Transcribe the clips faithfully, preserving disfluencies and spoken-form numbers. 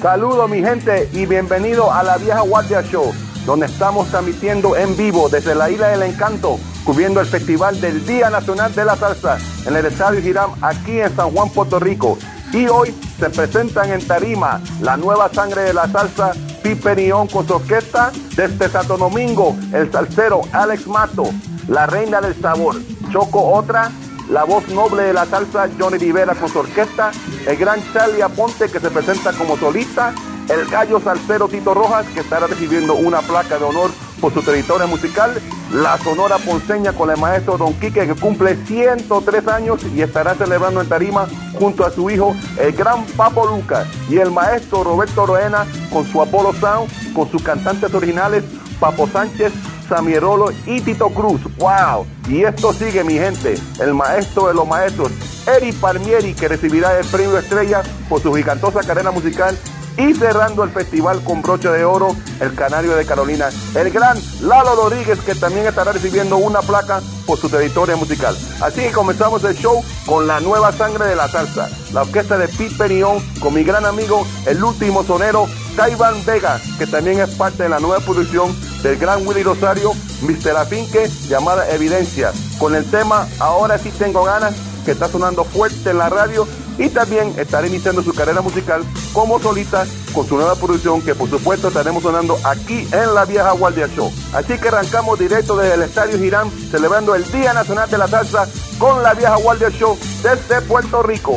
Saludos mi gente y bienvenido a la Vieja Guardia Show, donde estamos transmitiendo en vivo desde la Isla del Encanto, cubriendo el festival del Día Nacional de la Salsa en el Estadio Hiram, aquí en San Juan, Puerto Rico. Y hoy se presentan en tarima la nueva sangre de la salsa, Pipe Neón con su orquesta, desde Santo Domingo, el salsero Alex Mato, la reina del sabor, Choco Otra, la voz noble de la salsa, Johnny Rivera con su orquesta, el gran Charlie Aponte que se presenta como solista, el gallo salsero Tito Rojas que estará recibiendo una placa de honor por su trayectoria musical, la Sonora Ponceña con el maestro Don Quique que cumple ciento tres años y estará celebrando en tarima junto a su hijo, el gran Papo Luca, y el maestro Roberto Roena con su Apollo Sound, con sus cantantes originales, Papo Sánchez, Samierolo y Tito Cruz. ¡Wow! Y esto sigue, mi gente, el maestro de los maestros, Eri Palmieri, que recibirá el premio Estrella por su gigantosa carrera musical, y cerrando el festival con broche de oro, el Canario de Carolina, el gran Lalo Rodríguez, que también estará recibiendo una placa por su trayectoria musical. Así que comenzamos el show con la nueva sangre de la salsa, la orquesta de Pipe Neón, con mi gran amigo, el último sonero, Taiwan Vega, que también es parte de la nueva producción del gran Willy Rosario, mister Afinque, llamada Evidencia, con el tema Ahora sí tengo ganas, que está sonando fuerte en la radio, y también estará iniciando su carrera musical como solista con su nueva producción, que por supuesto estaremos sonando aquí en la Vieja Guardia Show. Así que arrancamos directo desde el Estadio Hiram, celebrando el Día Nacional de la Salsa con la Vieja Guardia Show desde Puerto Rico.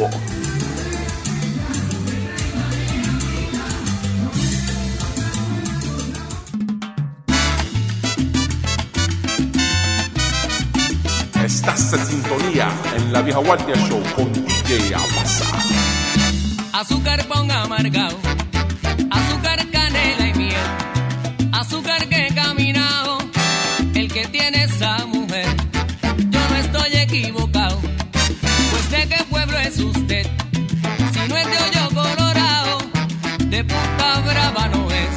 Estás en sintonía en la Vieja Guardia Show con D J Abasa. Azúcar pon amargao, azúcar, canela y miel, azúcar que he caminado, el que tiene esa mujer. Yo no estoy equivocado, pues de qué pueblo es usted. Si no es de Hoyo Colorado, de Punta Brava no es.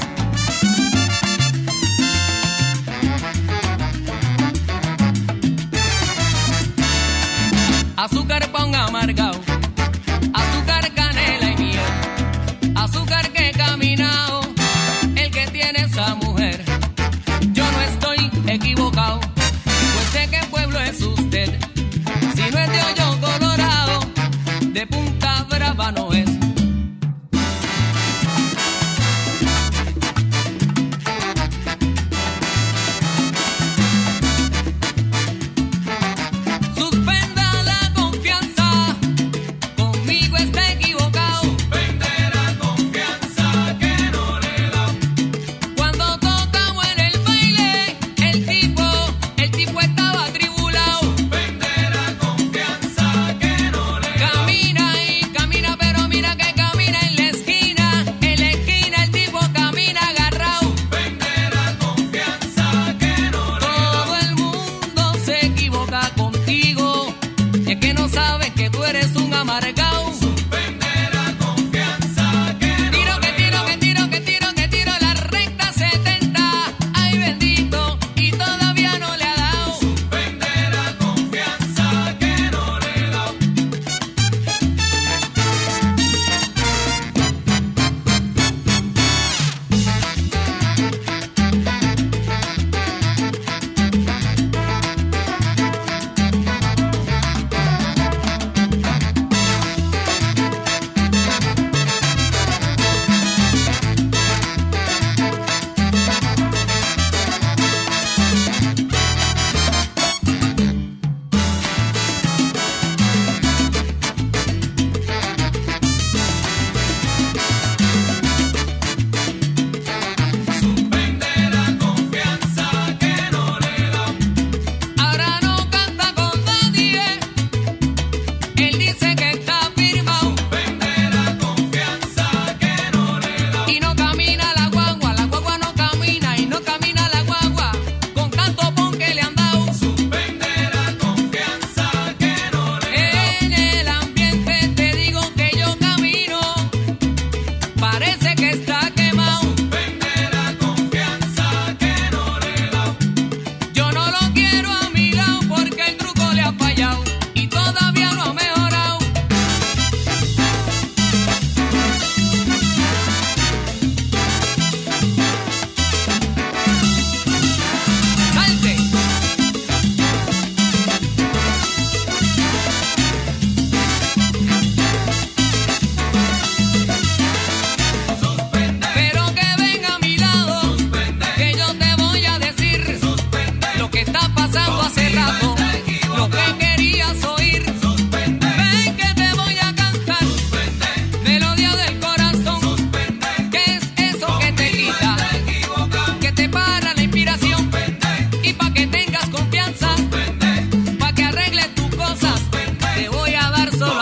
Azúcar pon amargao, azúcar, canela y miel, azúcar que he caminado, el que tiene esa mujer. Yo no estoy equivocado, pues de qué pueblo es usted. Si no es de Hoyo Colorado, de Punta Brava no es.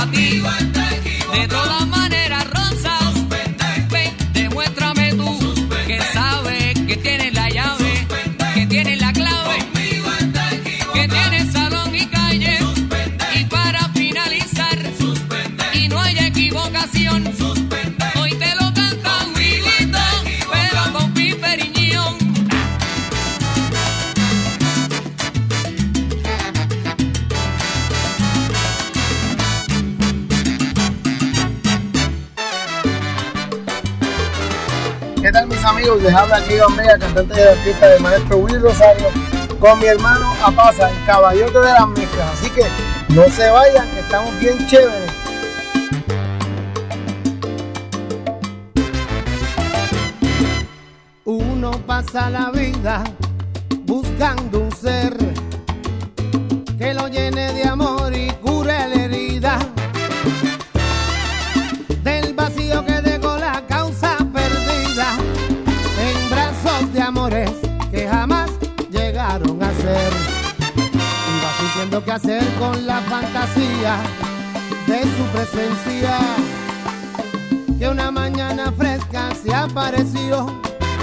a ti. De todas maneras, Rosas, ven, demuéstrame tú que sabes que tienes la llave, que tienes la clave, que tienes salón y calle. Y para finalizar, y no hay equivocación, hoy te lo canta Wilito, pero con piperiñón. ¿Qué tal, mis amigos? Les habla aquí Iván Vega, cantante de la orquesta del maestro Willy Rosario, con mi hermano Apasa, el caballote de las mezclas. Así que no se vayan, que estamos bien chéveres. Uno pasa la vida buscando un ser que lo llene de amor y cure la herida del vacío que dejó la causa perdida en brazos de amores que jamás llegaron a ser. Iba sintiendo qué hacer con la fantasía de su presencia, que una mañana fresca se apareció.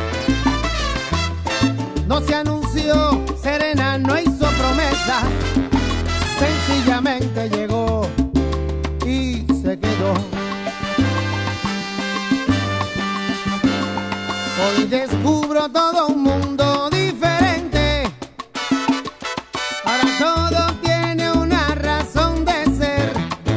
No se anunció, serena, no hizo promesa, sencillamente llegó y se quedó. Hoy descubro todo un mundo diferente, ahora todo tiene una razón de ser.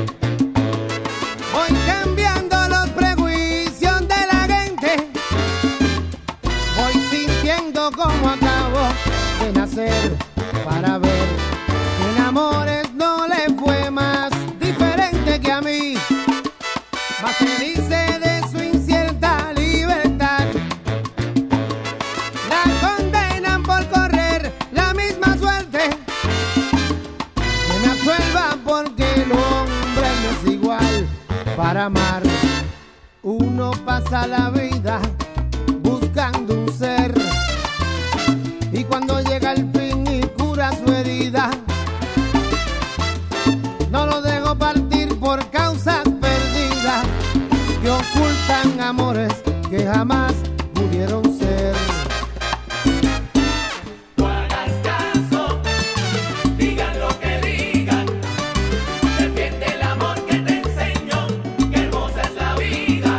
Voy cambiando los prejuicios de la gente, voy sintiendo como acabo de nacer, para ver que en amores no le fue más diferente que a mí. Más se dice de su incierta libertad, la condenan por correr la misma suerte. Que me absuelva porque el hombre no es igual para amar. Uno pasa la vida buscando un ser, y cuando llega el fin y cura su herida, no lo dejo partir por causas perdidas que ocultan amores que jamás pudieron ser. No hagas caso, digan lo que digan, defiende el amor que te enseñó, que hermosa es la vida.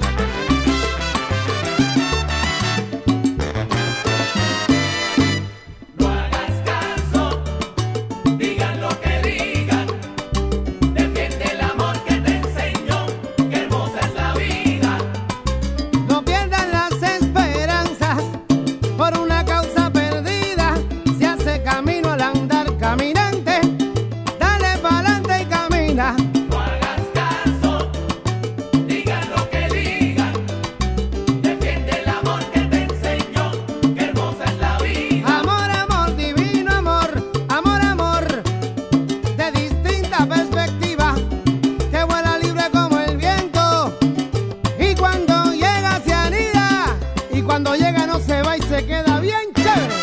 No hagas caso, digan lo que digan, defiende el amor que te enseñó, que hermosa es la vida. No pierdan las esperanzas por una causa perdida. Se hace camino al andar caminante, dale pa'lante y camina. No hagas caso, digan lo que digan, defiende el amor que te enseñó, que hermosa es la vida. Amor, amor, divino amor, amor, amor, de distinta perspectiva, que vuela libre como el viento, y cuando llega se anida, y cuando llega no se va y se queda bien chévere.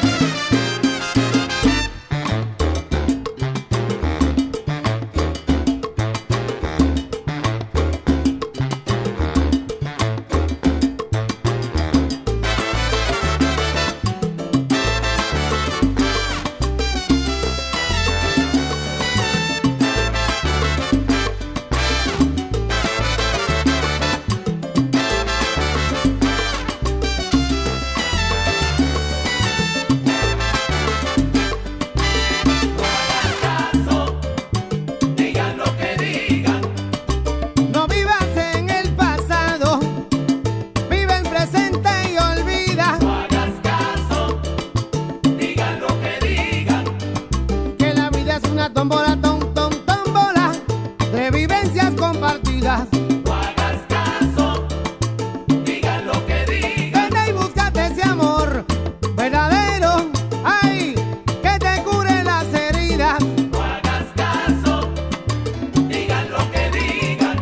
Caso, digan lo que digan, No vivas en el pasado, vive el presente y olvida no hagas caso, digan lo que digan, que la vida es una tómbola, tom, tom, tómbola de vivencias compartidas. no hagas caso, digan lo que digan, Vete y búscate ese amor verdadero, ay, que te cure las heridas. no hagas caso, digan lo que digan.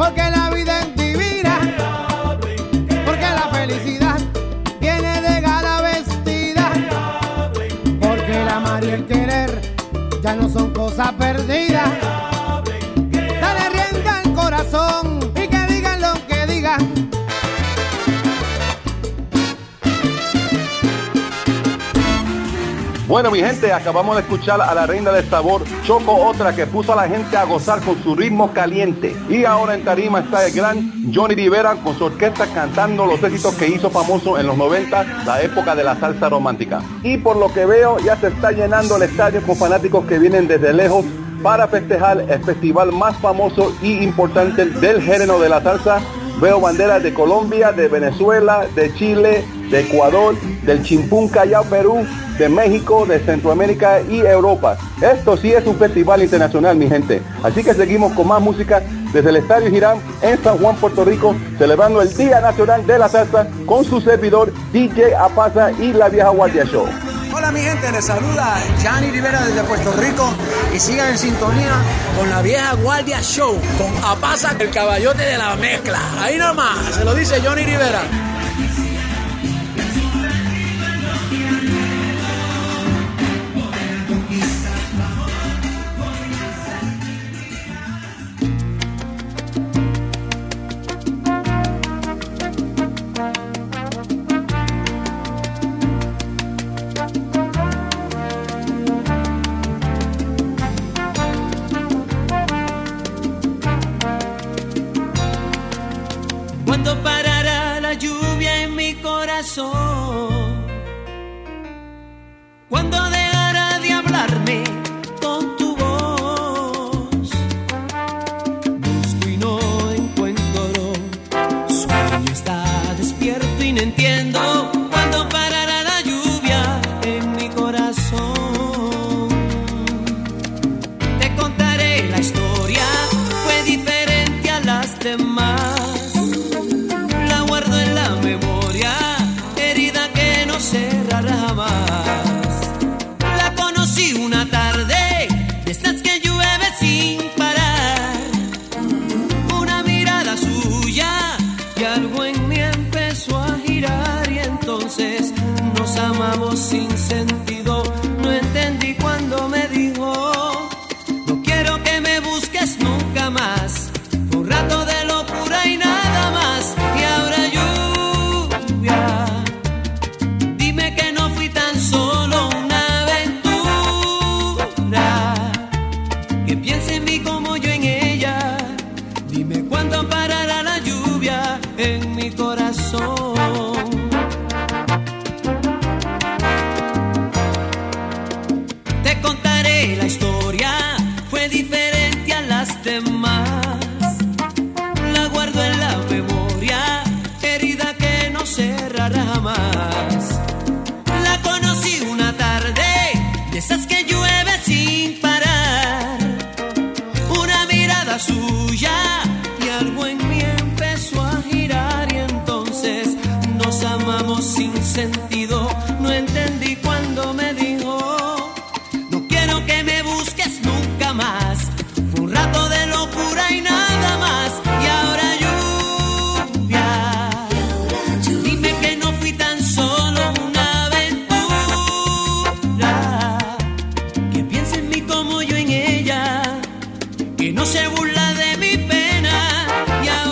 porque la vida es divina, porque la felicidad viene de gala vestida, porque el amar y el querer ya no son cosas perdidas. Dale rienda al corazón y que digan lo que digan. Bueno, mi gente, acabamos de escuchar a la reina del sabor, Choco Otra, que puso a la gente a gozar con su ritmo caliente. Y ahora en tarima está el gran Johnny Rivera con su orquesta cantando los éxitos que hizo famoso en los noventa, la época de la salsa romántica. Y por lo que veo, ya se está llenando el estadio con fanáticos que vienen desde lejos para festejar el festival más famoso y importante del género de la salsa. Veo banderas de Colombia, de Venezuela, de Chile, de Ecuador, del Chimpún Callao, Perú, de México, de Centroamérica y Europa. Esto sí es un festival internacional, mi gente. Así que seguimos con más música desde el Estadio Hiram en San Juan, Puerto Rico, celebrando el Día Nacional de la Salsa con su servidor D J Apasa y la Vieja Guardia Show. Hola mi gente, les saluda Johnny Rivera desde Puerto Rico y sigan en sintonía con la Vieja Guardia Show con Apasa, el caballote de la mezcla. Ahí nomás, se lo dice Johnny Rivera. ¿Cuándo parará la lluvia en mi corazón? ¿Cuándo dejará de hablarme con tu voz? Busco y no encuentro, sueño está despierto y no entiendo. ¿Cuándo parará la lluvia en mi corazón? Te contaré la historia, fue diferente a las demás. Cerrará jamás. La conocí una tarde, de estas que llueve sin parar. Una mirada suya y algo en mí empezó a girar. Y entonces nos amamos sin sentido. No entendí cuando me dijo: no quiero que me busques nunca más. Fue un rato de locura y nada más. Y ahora lluvia, que no fui tan solo una aventura, que piense en mí como yo en ella. Dime cuándo parará la lluvia en mi corazón. Te contaré la historia, fue diferente a las demás. La guardo en la memoria, herida que no cerrará jamás. Conocí una tarde, de esas que llueve sin parar. Una mirada suya y algo en mí empezó a girar. Y entonces nos amamos sin sentido. No entendí cuando me dijo: no quiero que me busques nunca más. Fue un rato de locura y nada más. Y ahora lluvia, dime que no fui tan solo una no se burla de mi pena. Y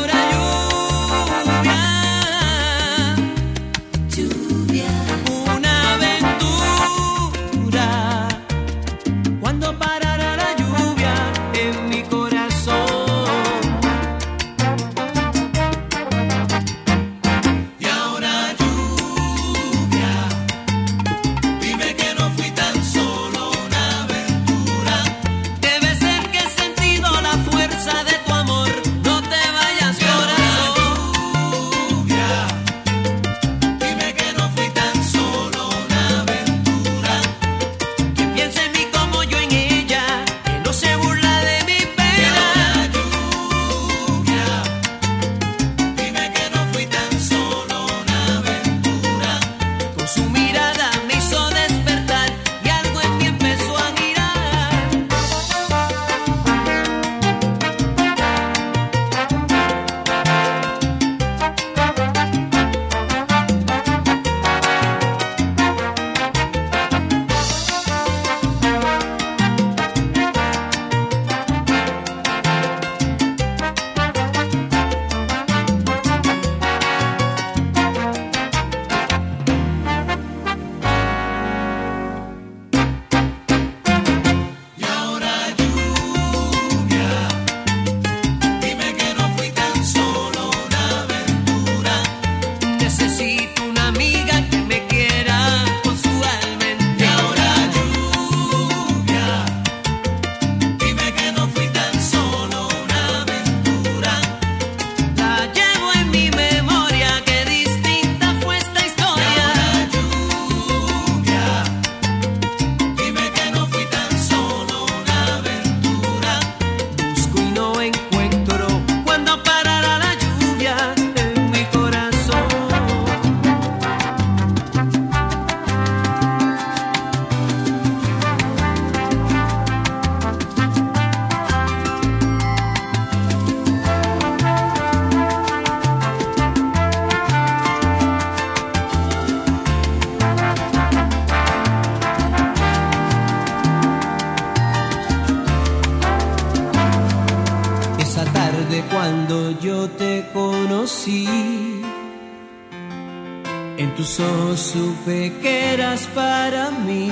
tarde cuando yo te conocí, en tus ojos supe que eras para mí,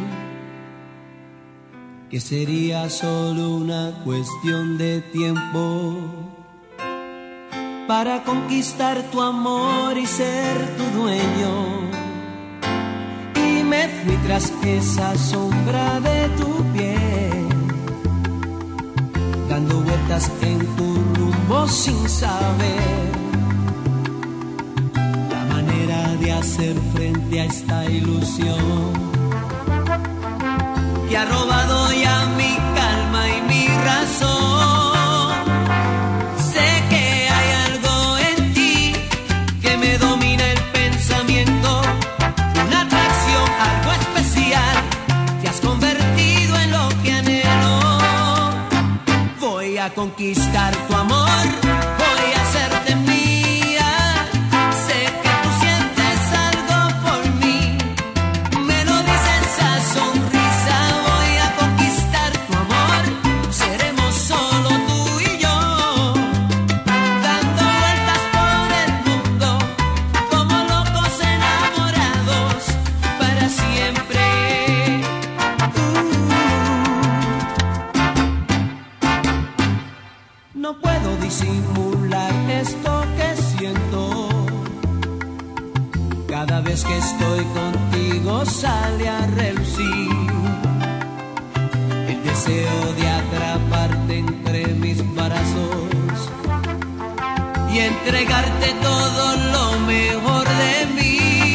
que sería solo una cuestión de tiempo para conquistar tu amor y ser tu dueño. Y me fui tras esa sombra de tu piel, dando vueltas en tu rumbo sin saber la manera de hacer frente a esta ilusión que ha robado ya mi calma y mi razón. Sé que hay algo en ti que me domina el pensamiento, una atracción, algo especial, te has convertido en lo que anhelo. Voy a conquistar tu amor, voy a hacerte mía. Sé que tú sientes algo por mí, me lo dice esa sonrisa. Voy a conquistar tu amor, seremos solo tú y yo, dando vueltas por el mundo como locos enamorados para siempre. No puedo disimular esto que siento. Cada vez que estoy contigo sale a relucir el deseo de atraparte entre mis brazos y entregarte todo lo mejor de mí.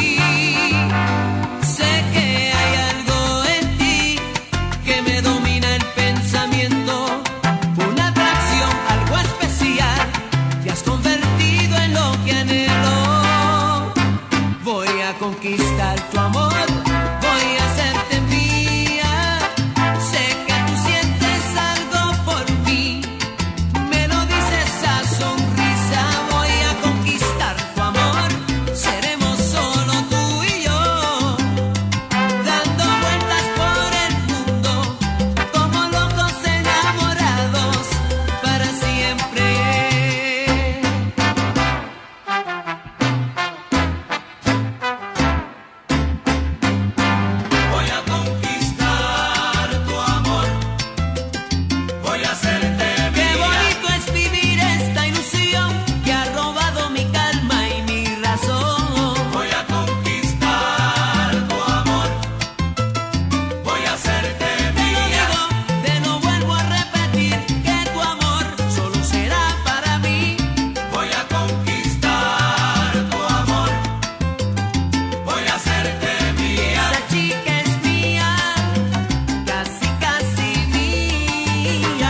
Sé que hay algo en ti que me domina el pensamiento, una atracción, algo especial, te has convertido en lo que anhelo. Voy a conquistar tu amor, voy a hacerte mía. Sé que tú sientes algo por mí, me lo dice esa sonrisa. Voy a conquistar tu amor, seremos solo tú y yo, dando vueltas por el mundo como locos enamorados para siempre. Voy a conquistar tu amor, voy a hacerte Qué mía. bonito es vivir esta ilusión que ha robado mi calma y mi razón. Voy a conquistar tu amor, voy a hacerte Te lo mía. digo, te lo vuelvo a repetir, que tu amor solo será para mí. Voy a conquistar tu amor, voy a hacerte mía. Esa chica es mía, casi casi mía.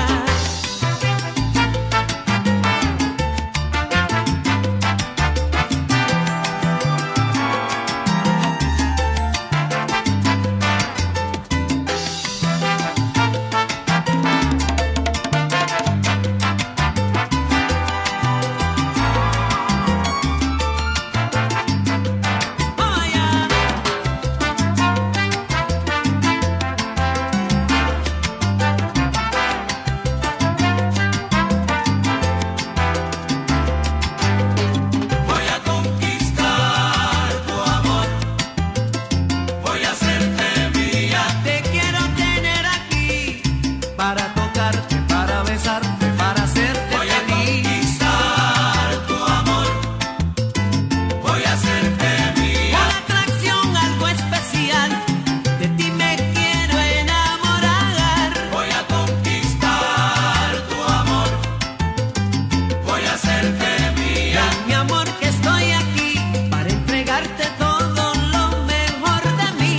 Oh, yeah. Voy a conquistar tu amor, voy a hacerte mía. Te quiero tener aquí para tocarte, para besarte, para hacerte Voy a feliz. conquistar tu amor, voy a hacerte mía. Una atracción, algo especial, de ti me quiero enamorar. Voy a conquistar tu amor, voy a hacerte mía. Mi amor, que estoy aquí para entregarte todo lo mejor de mí.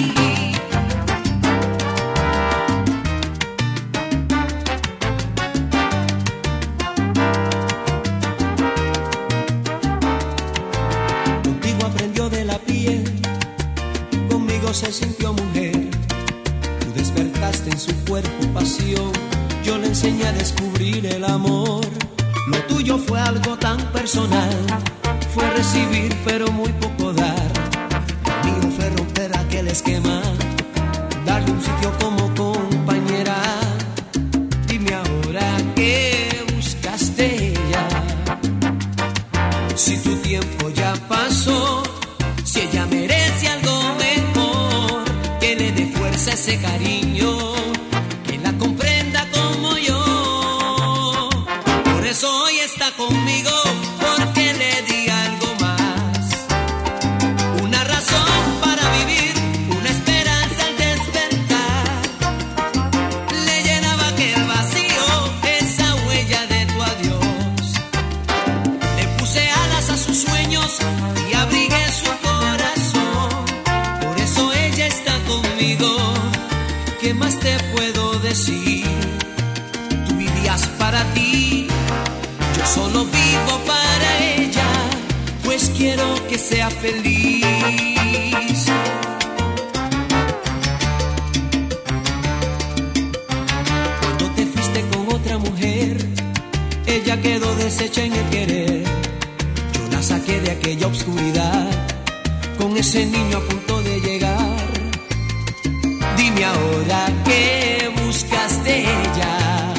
Contigo aprendió de la piel, conmigo se sintió mujer. Tú despertaste en su cuerpo pasión, yo le enseñé a descubrir el amor. Lo tuyo fue algo tan personal, fue recibir pero muy poco dar. Lo mío fue romper aquel esquema, darle un sitio como compañera. Dime ahora qué buscaste. está conmigo porque le di algo más. Una razón para vivir, una esperanza al despertar. Le llenaba aquel vacío, esa huella de tu adiós. Le puse alas a sus sueños y abrigué su corazón. Por eso ella está conmigo. ¿Qué más te puedo decir? Tú vivías para ti, yo solo vivo para ella, pues quiero que sea feliz. Cuando te fuiste con otra mujer, ella quedó deshecha en el querer. Yo la saqué de aquella oscuridad, con ese niño a punto de llegar. Dime ahora qué buscas de ella.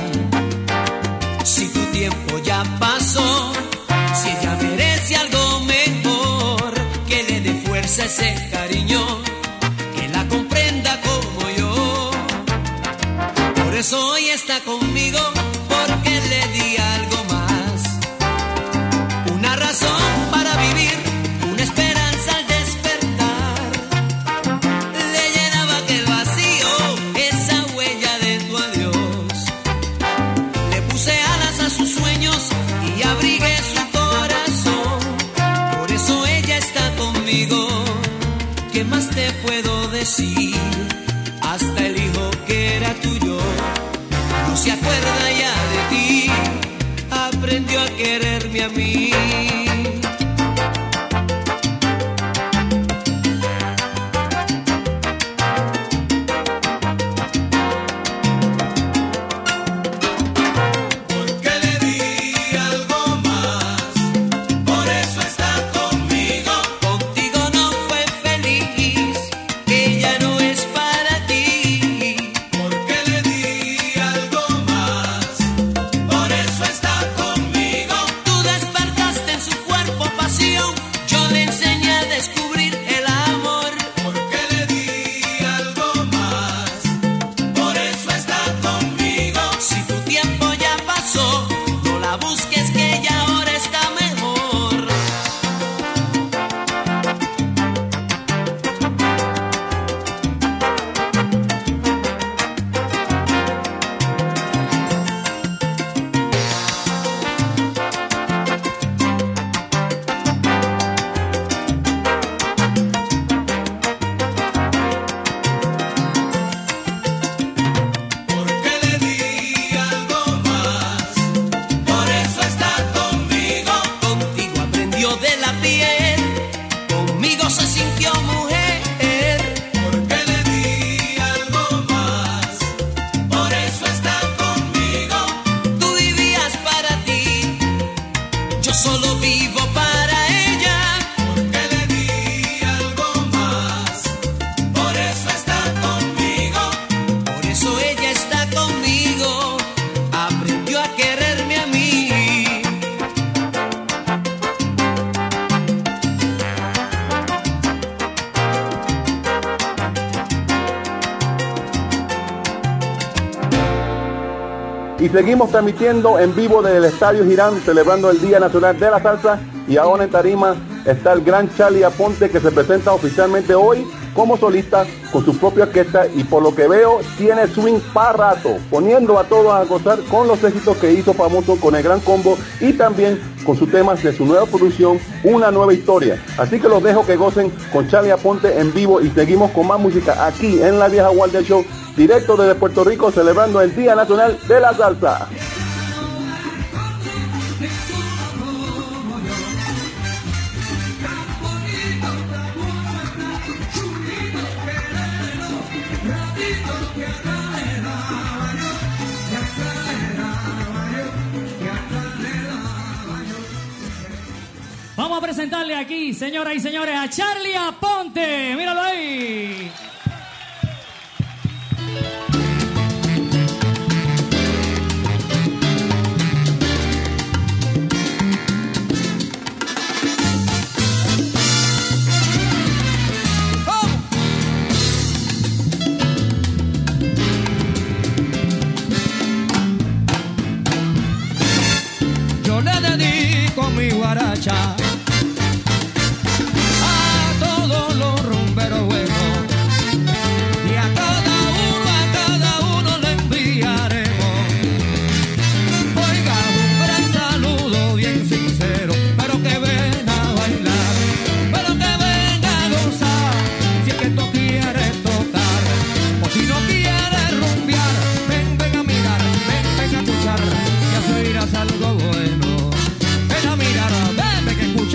Si tu tiempo ya pasó, si ella merece algo mejor, que le dé fuerza a ese cariño, que la comprenda como yo. Por eso hoy está conmigo, porque le di algo más. Una razón para vivir, una esperanza al despertar. Le llenaba aquel vacío, esa huella de tu adiós. Le puse alas a sus sueños y abrigué su corazón. Por eso ella está conmigo. ¿Qué más te puedo decir? Hasta el hijo que era tuyo no se acuerda ya de ti. Aprendió a quererme a mí. Porque le di algo más, por eso está conmigo. Contigo no fue feliz, ella no es para ti. Porque le di algo más, por eso está conmigo. Tú despertaste en su cuerpo pasión, yo le enseñé a descubrir el amor. Porque le di algo más, por eso está conmigo. Si tu tiempo ya pasó, no la busques que ella ahora está mejor. Porque le di algo más, por eso está conmigo. Contigo aprendió de la piel, conmigo se sintió mujer. Porque le di algo más, por eso está conmigo. Tú vivías para ti, yo solo vivo para ella. Porque le di algo más, por eso está conmigo. Por eso ella está conmigo, aprendió a quererme a mí. Y seguimos transmitiendo en vivo desde el Estadio Girán, celebrando el Día Nacional de la Salsa. Y ahora en tarima está el gran Charlie Aponte, que se presenta oficialmente hoy como solista con su propia orquesta, y por lo que veo tiene swing para rato, poniendo a todos a gozar con los éxitos que hizo famoso con el Gran Combo y también con sus temas de su nueva producción, Una Nueva Historia. Así que los dejo que gocen con Charlie Aponte en vivo, y seguimos con más música aquí en la Vieja Guardia Show, directo desde Puerto Rico, celebrando el Día Nacional de la Salsa. Vamos a presentarle aquí, señoras y señores, a Charlie Aponte. Míralo ahí. Yo le con mi guaracha. A todos los rumberos buenos y a cada uno, a cada uno le enviaremos. Oiga, un gran saludo bien sincero, pero que ven a bailar, pero que venga a gozar, si es que esto quiere tocar, o si no quiere rumbear, ven, ven a mirar, ven, ven a escuchar, ya se oirás algo bueno. Ven a mirar, ven, ven a escuchar.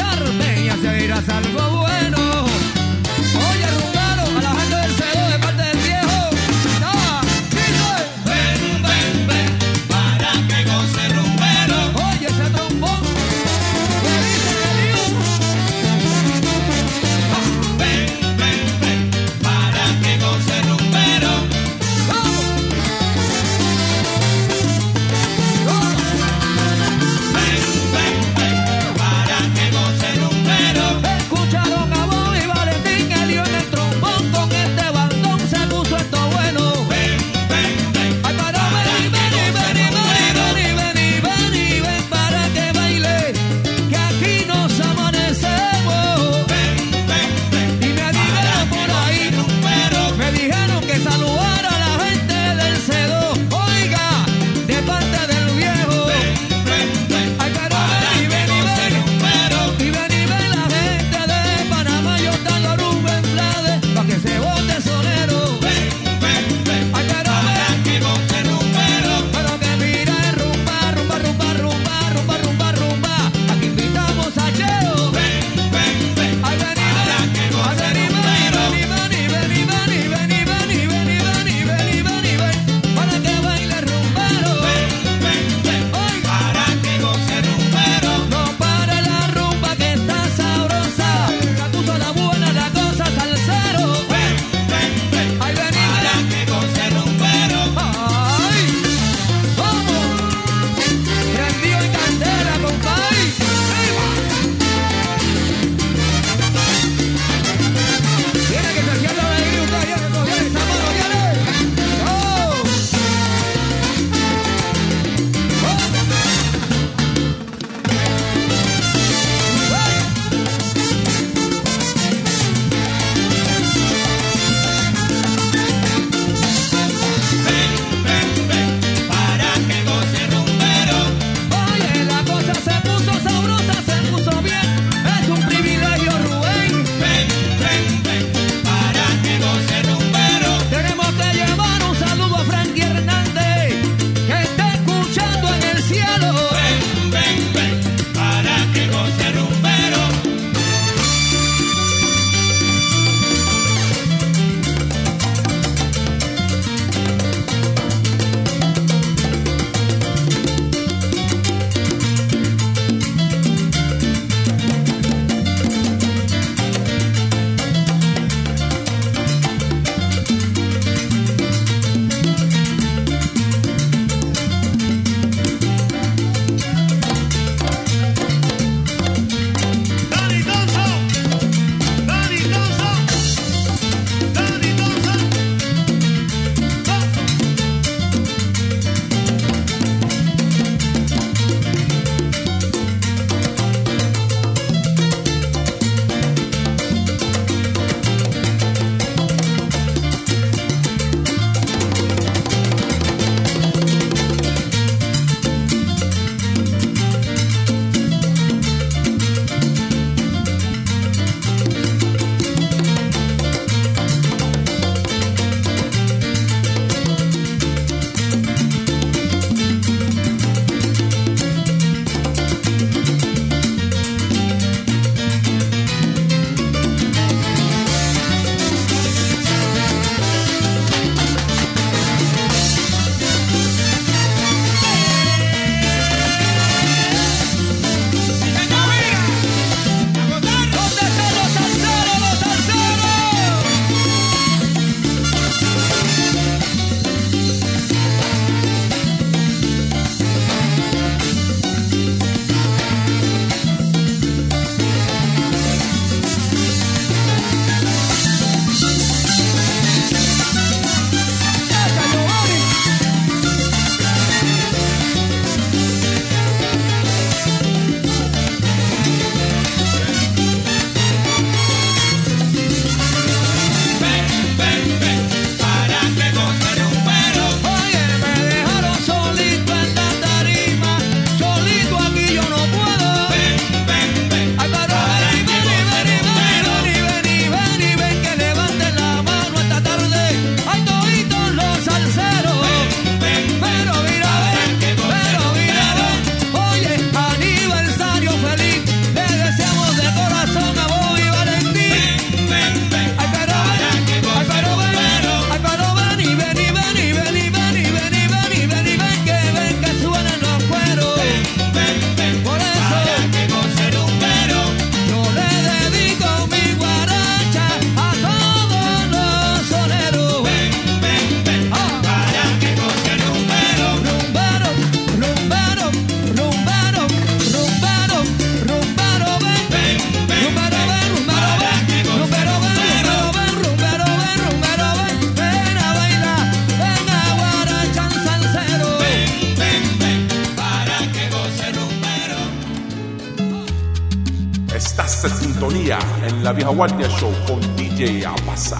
Estás en sintonía en la Vieja Guardia Show con D J Apasa.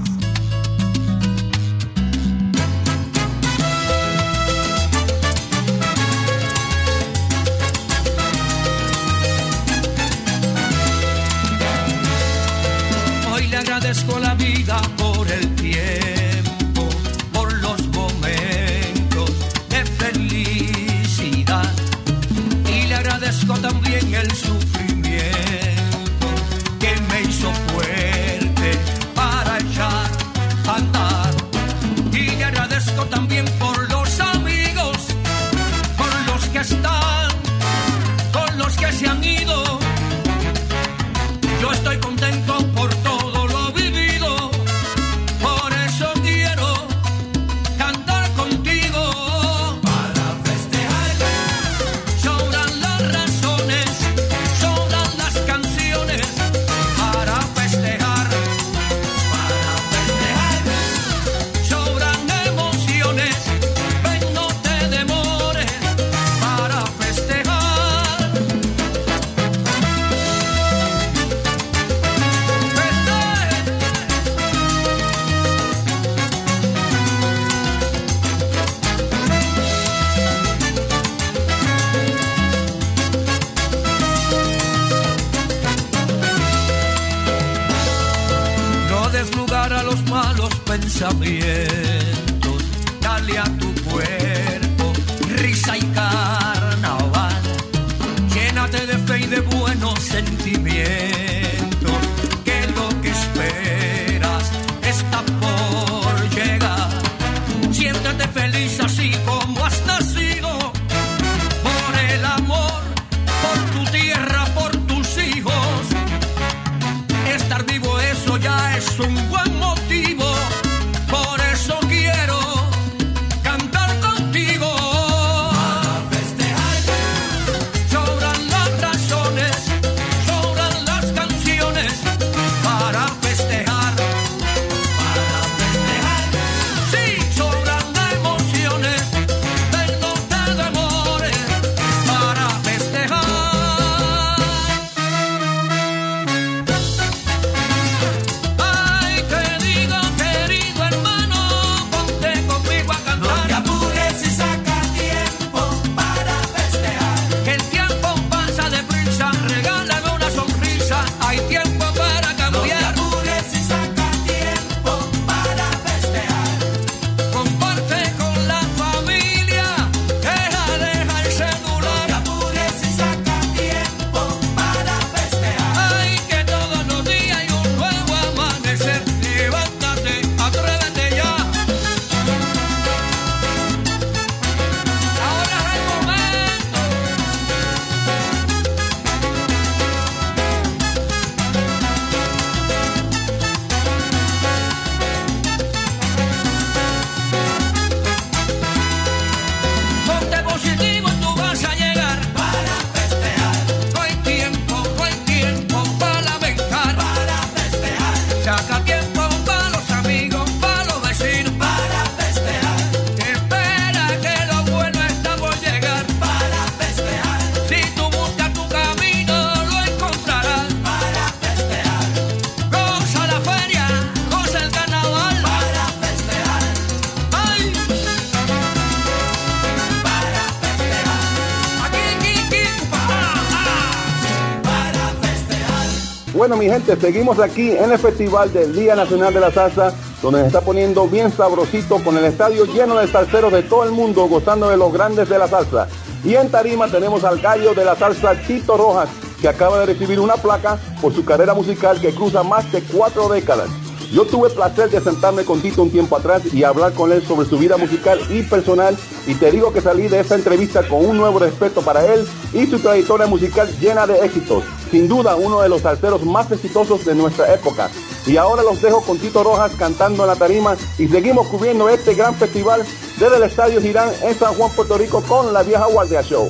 Hoy le agradezco la vida por el tiempo, por los momentos de felicidad. Y le agradezco también el sufrimiento que me hizo fuerte para echar a andar. Y le agradezco también por los amigos, por los que están, con los que se han ido. Yo estoy contento por todo lo vivido, por eso quiero cantar contigo. Para festejar, sobran las razones, sobran las canciones. Para festejar, para festejar, sobran emociones. Ven, no te demores, para festejar. No des lugar a los malos pensamientos, dale a tu cuerpo risa y carnaval. Llénate de fe y de buenos sentimientos, que lo que esperas está por llegar. Siéntete feliz así como has nacido, por el amor, por tu tierra, por tus hijos. Estar vivo, eso ya es un buen motivo. Por eso quiero cantar contigo. Para festejar, sobran las razones, sobran las canciones. Para festejar, para festejar, sí, sobran emociones. Ven, no te demores, para festejar. Ay, querido, querido hermano, ponte conmigo a cantar. No te apures y saca tiempo para festejar. Que el tiempo pasa deprisa, regálame una sonrisa. Hay tiempo para cambiar. No te apures y saca tiempo para festejar. Comparte con la familia, deja, deja el celular. No te apures y saca tiempo para festejar. Ay, que todos los días hay un nuevo amanecer. Levántate, atrévete ya. Ahora es el momento. Ponte positivo y tú vas a llegar. Para festejar. No hay tiempo, no hay tiempo para lamentar. Para festejar. Saca tiempo para los amigos, para los vecinos. Para festejar. Espera que lo bueno está por llegar. Para festejar. Si tú buscas tu camino, lo encontrarás. Para festejar. Goza la feria, goza el carnaval. Para festejar. Ay. Para festejar. Aquí, aquí, aquí. Ah, ah. Para festejar. Bueno, mi gente, seguimos aquí en el Festival del Día Nacional de la Salsa, donde se está poniendo bien sabrosito con el estadio lleno de salseros de todo el mundo gozando de los grandes de la salsa. Y en tarima tenemos al gallo de la salsa, Tito Rojas, que acaba de recibir una placa por su carrera musical que cruza más de cuatro décadas. Yo tuve el placer de sentarme con Tito un tiempo atrás y hablar con él sobre su vida musical y personal, y te digo que salí de esta entrevista con un nuevo respeto para él y su trayectoria musical llena de éxitos. Sin duda uno de los salseros más exitosos de nuestra época. Y ahora los dejo con Tito Rojas cantando en la tarima y seguimos cubriendo este gran festival desde el Estadio Girán en San Juan, Puerto Rico, con la Vieja Guardia Show.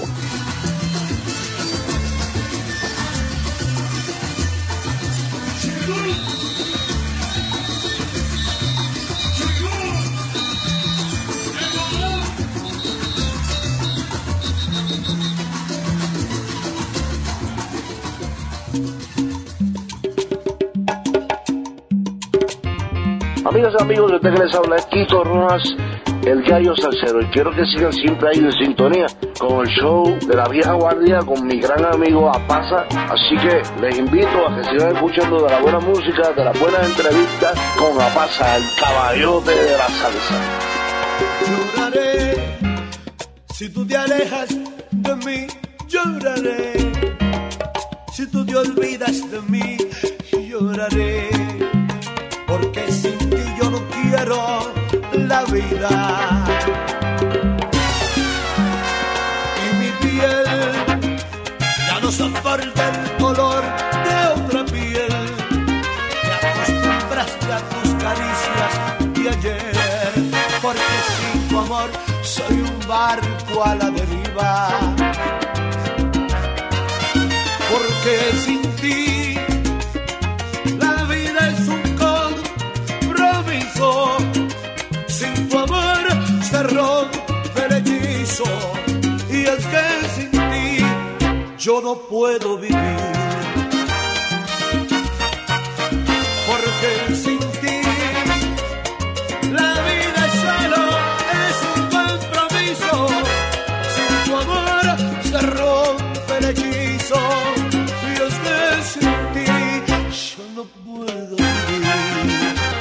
Amigas y amigos, desde que les habla es Kiko Rojas, el gallo salsero, y quiero que sigan siempre ahí en sintonía con el show de la vieja guardia con mi gran amigo Apasa. Así que les invito a que sigan escuchando de la buena música, de las buenas entrevistas con Apasa, el caballote de la salsa. Lloraré si tú te alejas de mí, lloraré si tú te olvidas de mí, lloraré porque sin ti yo no quiero la vida. Y mi piel ya no soporta el color de otra piel. Te acostumbraste a tus caricias de ayer, porque sin tu amor soy un barco a la deriva. Porque sin ti la vida es un compromiso. Sin tu amor se rompe el hechizo. Y es que sin ti yo no puedo vivir. Porque sin ti la vida solo es un compromiso. Sin tu amor se rompe el hechizo. Y es que sin ti yo no puedo vivir.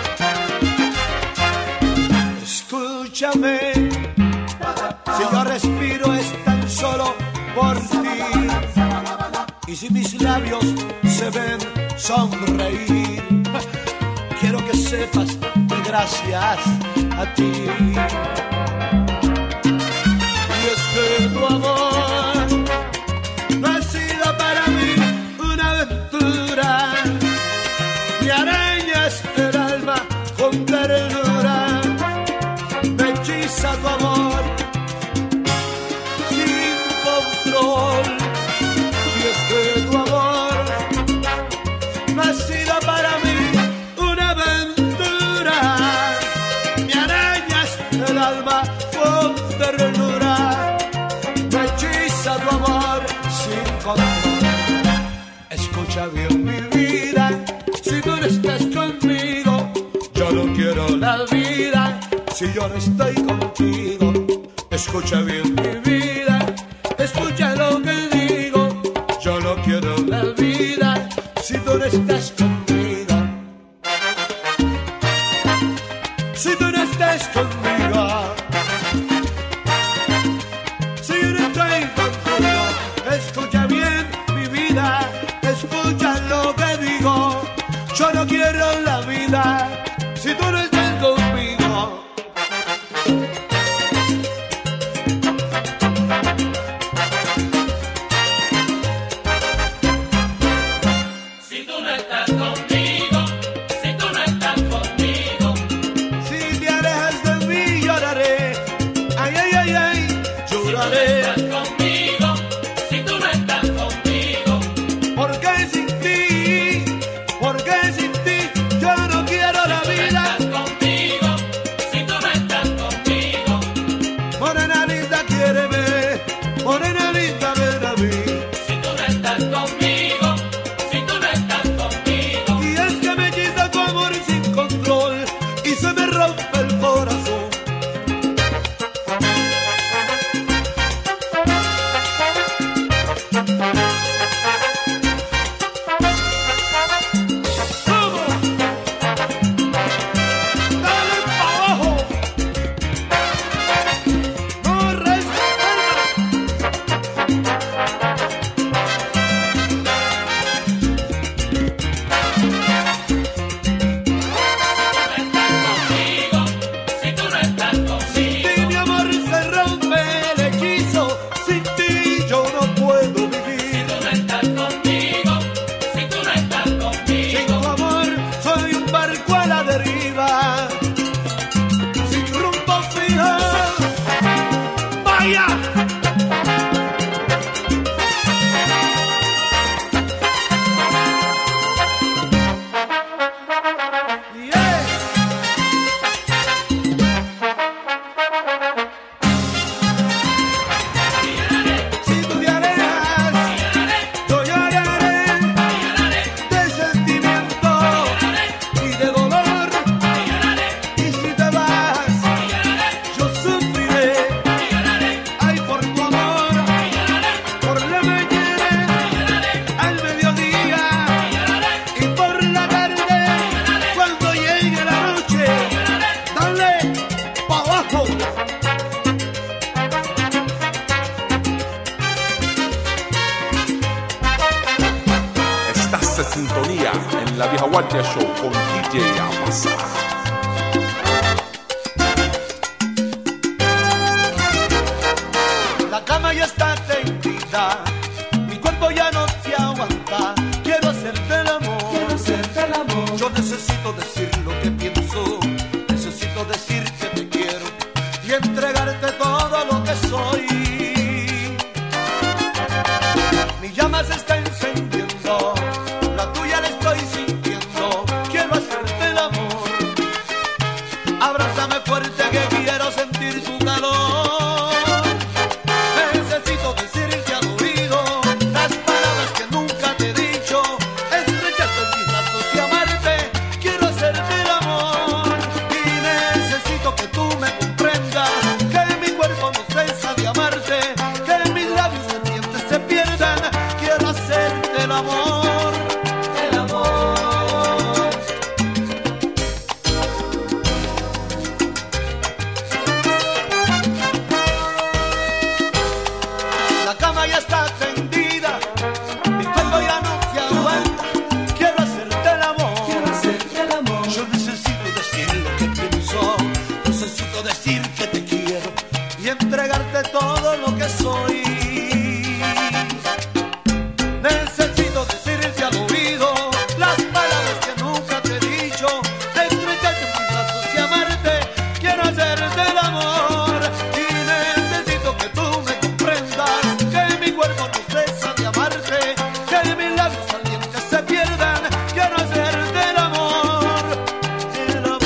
Escúchame, si yo respiro es tan solo por ti. Y si mis labios se ven sonreír, quiero que sepas que gracias a ti. Y es que tu amor no ha sido para mí una aventura. Me arañas el alma con ternura. Me hechiza tu amor sin control. Y es que tu amor no ha sido para mí una aventura. Me arañas el alma con ternura. Me hechiza tu amor sin control. Escucha bien mi vida, si tú no estás conmigo, yo no quiero la vida. Si yo no estoy contigo, escucha bien mi vida, escucha lo que digo. Yo no quiero la vida si tú no estás conmigo. Si tú no estás conmigo, si yo no estoy contigo, escucha bien mi vida, escucha lo que digo. Yo no quiero la vida si tú no estás conmigo. sintonía en la Vieja Guardia Show con D J Apasa. La cama ya está tendida, mi cuerpo ya no se aguanta. Quiero hacerte el amor, quiero hacerte el amor. Yo necesito decir lo que pienso, necesito decir que te quiero y entregarte todo lo que soy. Mi llama se está encendiendo, la tuya la estoy sintiendo. Quiero hacerte el amor, abrázame fuerte que quiero sentir tu calor. Necesito decirte al oído las palabras que nunca te he dicho, estrecharte en mis brazos y amarte. Quiero hacerte el amor y necesito que tú me comprendas, que mi cuerpo no cesa de amarte, que mis labios ardientes se pierdan. Quiero hacerte el amor, el amor. La cama ya está tendida, mi cuerpo ya no se aguanta. Quiero hacerte el amor, quiero hacerte el amor. Yo necesito decir lo que pienso, necesito decir que te quiero y entregarte todo lo que soy. Necesito decirte al oído las palabras que nunca te he dicho, estrecharte en mis brazos y amarte. Quiero hacerte el amor y necesito que tú me comprendas, que mi cuerpo no cesa de amarte, que mis labios ardientes se pierdan. Quiero hacerte el amor, el amor.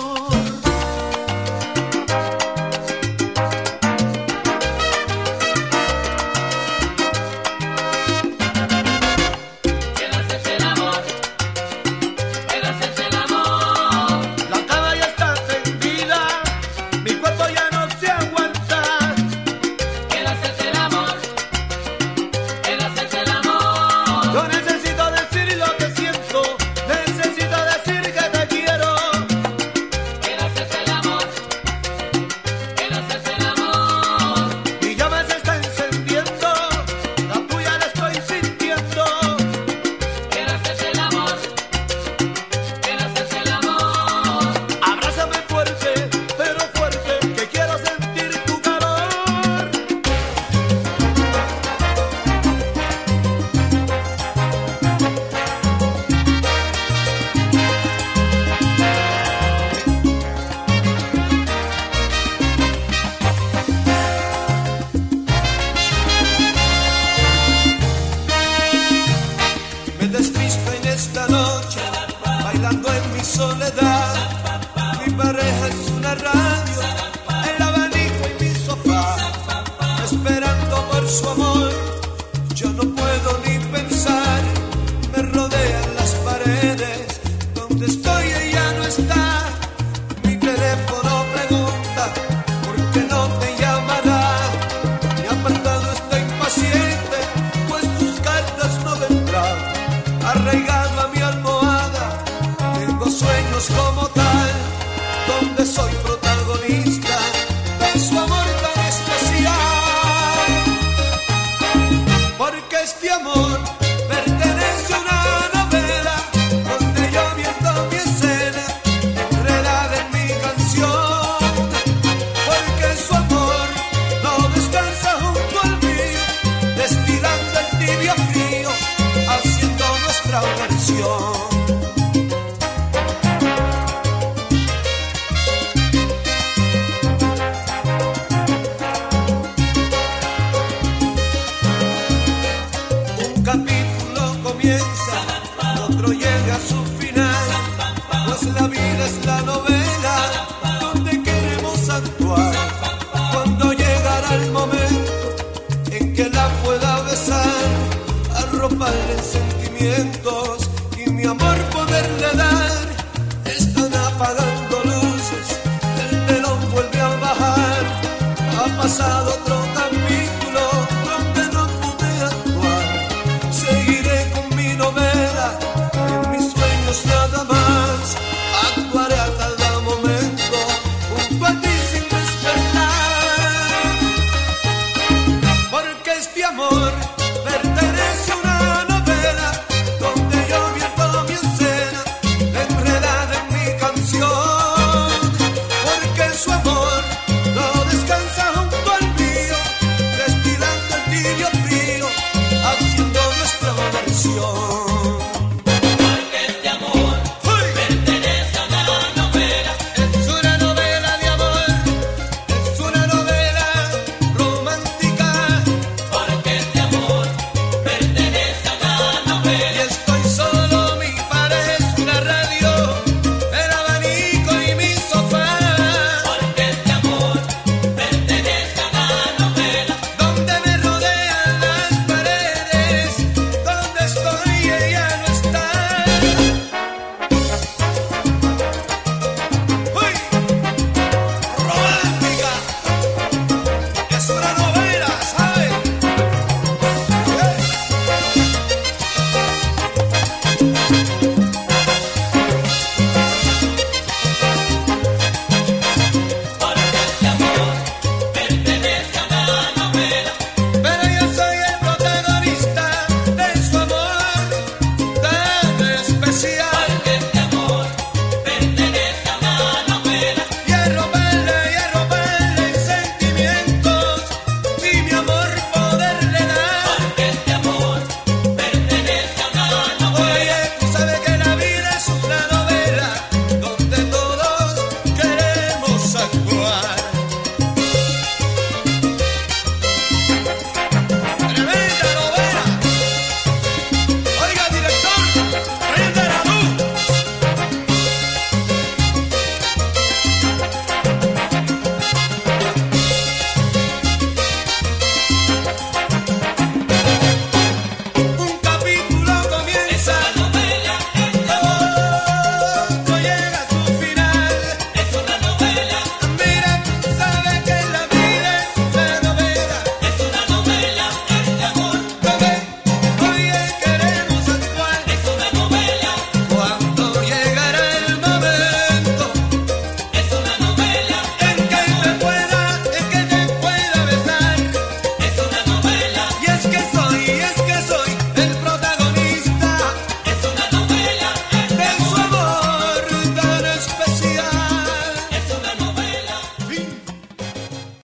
Quiero hacerte el amor, quiero hacerte el amor. La cama ya está tendida, mi cuerpo ya no se aguanta. Quiero hacerte el amor, quiero hacerte el amor. Yo necesito decir lo que siento, necesito decir que te quiero. Quiero hacerte el amor, quiero hacerte el amor. Mi llama se está encendiendo, la tuya la estoy sintiendo. Quiero hacerte el amor, quiero hacerte el amor. Abrázame fuerte, pero fuerte, que quiero sentir tu calor. Me despisto en esta noche, bailando en mi soledad. Mi pareja es una radio, el abanico y mi sofá, esperando por su amor. Yo no puedo ni pensar, me rodean las paredes, donde estoy ella no está. Mi teléfono pregunta, ¿por qué no te llamará? Mi apartado está impaciente, pues tus cartas no vendrán. Arraigado a mi almohada, tengo sueños como tal, donde soy protagonista de su amor tan especial. Porque este amor pertenece a una novela, donde yo viendo mi escena, enredada en mi canción. Porque su amor no descansa junto al mío, destilando el tibio frío, haciendo nuestra versión. Un capítulo comienza, otro llega a su final, pues la vida es la novela donde queremos actuar. Cuando llegará el momento en que la pueda besar, arroparle en sentimientos y mi amor poderle dar. Están apagando luces, el telón vuelve a bajar. Ha pasado otro capítulo donde no pude actuar. Seguiré